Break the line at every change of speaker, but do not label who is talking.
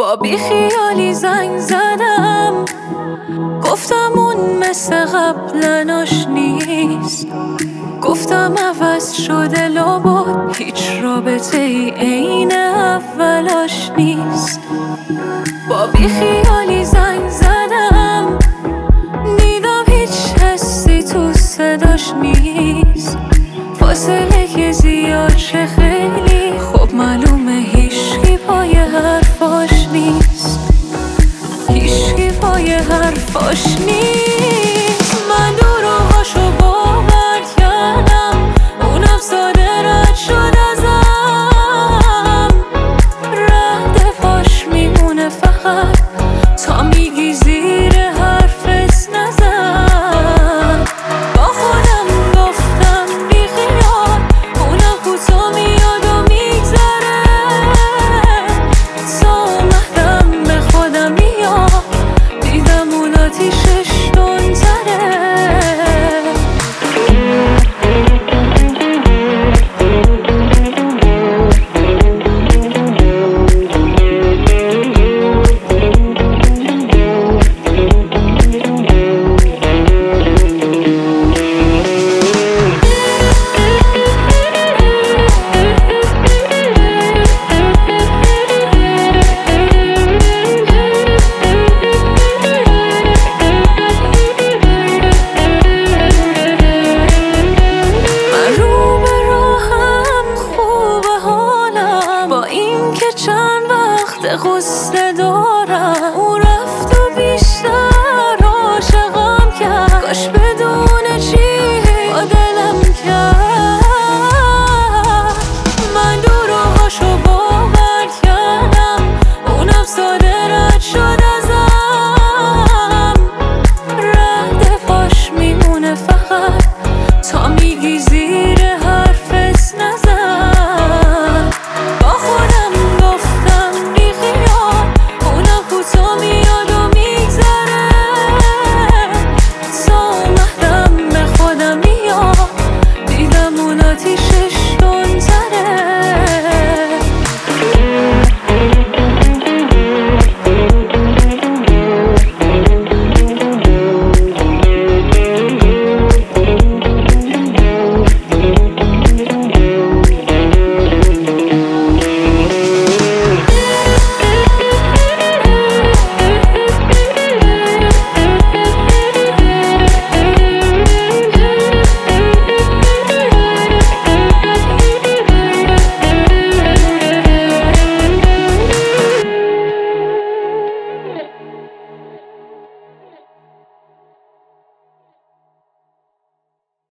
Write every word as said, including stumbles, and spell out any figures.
با بیخیالی زنگ زدم، گفتم اون مثل قبلناش نیست. گفتم عوض شده لابد، هیچ رابطه ای عین اولاش نیست. با بیخیالی زنگ زدم، دیدم هیچ حسی تو صداش نیست. فاصله که زیاد چه خیلی، خب معلومه هیچکی پای حرفاش نیست. هیچکی پای حرفاش نیست. من دروغاشو باور کردم، اونم ساده رد شد ازم. رد پاش میمونه فقط، تا میگی زیر حرفت نزن. با خودم گفتم بی خیال، اونم کوتا میاد و میگذره. تا اومدم به خودم میاد، دیدم اون آتیشش تندتره. چند وقت غصه دارم، اون